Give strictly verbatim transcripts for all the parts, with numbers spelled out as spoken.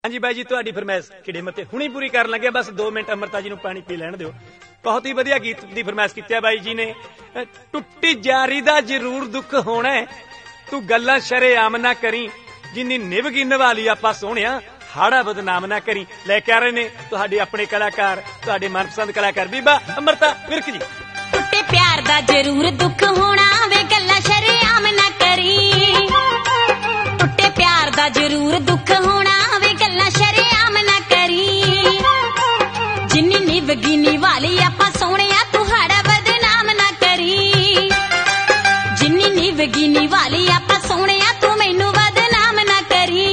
हाँ जी बाई जी तुहाडी फरमाइश खिड़े मते हुणी पूरी कर लगे बस दो मिनट अमृता जी नूं पानी पी लैण दिओ। बहुत ही वधिया गीत दी फरमाइश कीती है बाई जी ने। टुट्टी जारी दा जरूर दुख होना है तू गल्लां शरेआम ना करी जिन्नी निभगी निभाली आपां सोहणिया हाड़ा बदनाम ना करी। लेके आ रहे ने तुहाडे अपने कलाकार तुहाडे मनपसंद कलाकार बीबा अमृता विरक जी। टुट्टे प्यार दा जरूर दुख होना वे गल्लां शरेआम ना करी। टुट्टे प्यार दा जरूर दुख होना वे गल्लां शरेआम ना करी। जिन्नी निभगी निभाली आपां सोहणिया तू हाड़ा बदनाम ना करी। जिन्नी निभगी निभाली आपां सोहणिया तू मैनू बदनाम ना करी।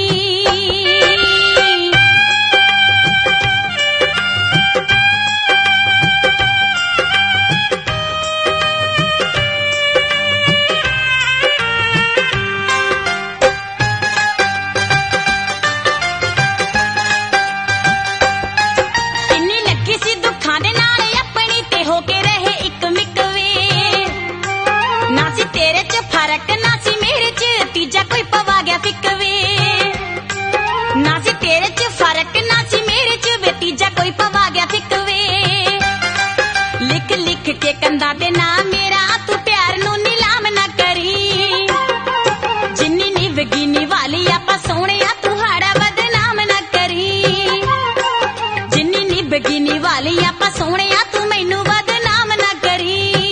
फरक ना सी मेरे च तीजा कोई पवा गया फिकवे। ना सी तेरे च फरक ना सी मेरे च वे तीजा कोई पवा गया फिकवे। लिख लिख के कंधा ते ना मेरा तू प्यार नू नीलाम ना करी। जिन्नी निभगी निभाली आपां सोहणिया तू हाड़ा बदनाम ना करी। जिन्नी निभगी निभाली आपां सोहणिया तू मैनू बदनाम ना करी।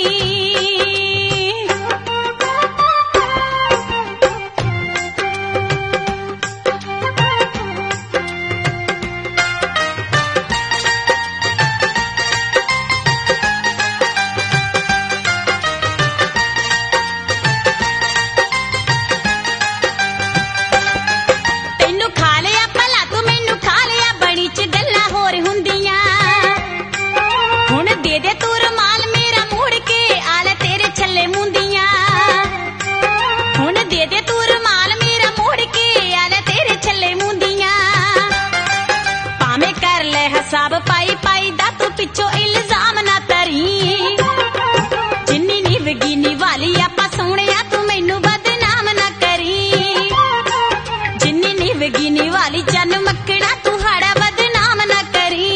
हिसाब पाई पाई दा तू पिछो इल्जाम ना तरी। जिन्नी निभगी निभाली आपां सोहणिया तू मैनू बदनाम ना करी। जिन्नी निभगी निभाली चन मक्खड़ा तू हाड़ा बदनाम ना करी।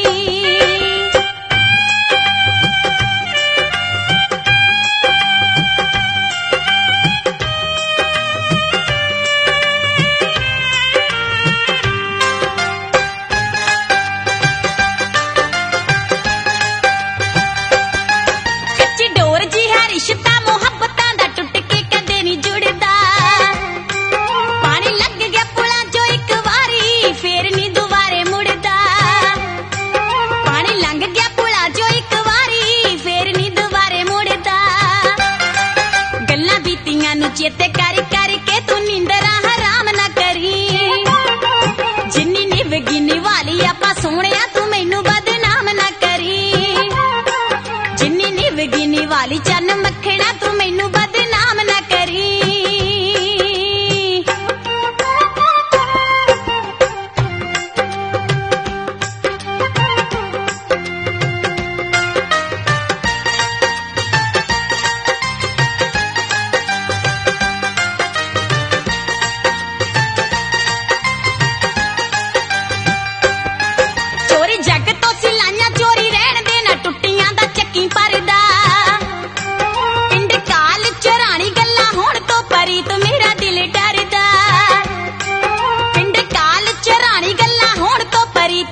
चेते कर कर के तू नींदरा हराम ना करी। जिन्नी निभगी निभाली आपां सोहणिया तू मैनू बदनाम ना करी। जिन्नी निभगी निभाली चन मक्खड़ा तू मैनू बदनाम ना करी।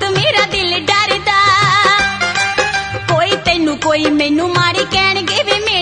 कोई मैनू माड़ी कहणगे वे